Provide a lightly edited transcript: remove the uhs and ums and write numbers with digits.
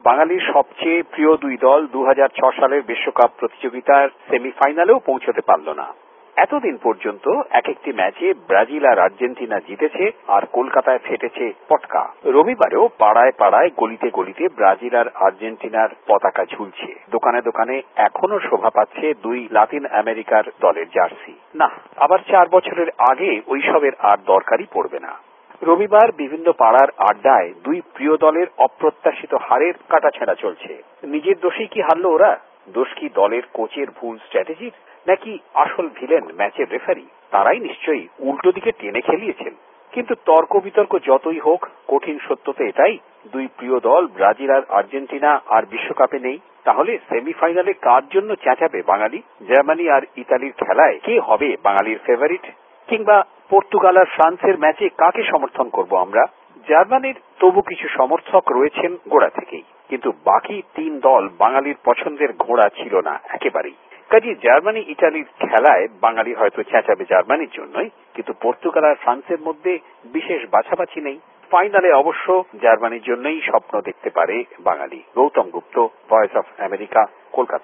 বাঙালির সবচেয়ে প্রিয় দুই দল 2006 সালের বিশ্বকাপ প্রতিযোগিতার সেমিফাইনালেও পৌঁছতে পারল না। এতদিন পর্যন্ত এক একটি ম্যাচে ব্রাজিল আর আর্জেন্টিনা জিতেছে আর কলকাতায় ফেটেছে পটকা। রবিবারেও পাড়ায় পাড়ায় গলিতে গলিতে ব্রাজিল আর আর্জেন্টিনার পতাকা ঝুলছে। দোকানে দোকানে এখনো শোভা পাচ্ছে দুই লাতিন আমেরিকার দলের জার্সি। না, আবার 4 বছরের আগে ওইসবের আর দরকারই পড়বে না। রবিবার বিভিন্ন পাড়ার আড্ডায় দুই প্রিয় দলের অপ্রত্যাশিত হারের কাটাছেঁড়া চলছে। নিজের দোষেই কি হারল ওরা? দোষ কি দলের কোচের ভুল স্ট্র্যাটেজির, নাকি আসল ভিলেন ম্যাচের রেফারি? তারাই নিশ্চয়ই উল্টো দিকে টেনে খেলিয়েছেন। কিন্তু তর্ক বিতর্ক যতই হোক, কঠিন সত্য তো এটাই, দুই প্রিয় দল ব্রাজিল আর আর্জেন্টিনা আর বিশ্বকাপে নেই। তাহলে সেমিফাইনালে কার জন্য চেঁচাবে বাঙালি? জার্মানি আর ইতালির খেলায় কে হবে বাঙালির ফেভারিট? কিংবা পর্তুগাল আর ফ্রান্সের ম্যাচে কাকে সমর্থন করব আমরা? জার্মানির তবু কিছু সমর্থক রয়েছেন গোড়া থেকেই, কিন্তু বাকি 3 দল বাঙালির পছন্দের ঘোড়া ছিল না একেবারেই। কাজে জার্মানি ইতালির খেলায় বাঙালি হয়তো চেঁচাবে জার্মানির জন্যই, কিন্তু পর্তুগাল আর ফ্রান্সের মধ্যে বিশেষ বাছাবাছি নেই। ফাইনালে অবশ্য জার্মানির জন্যই স্বপ্ন দেখতে পারে Bengali. Gautam Gupta, Voice of America, Kolkata.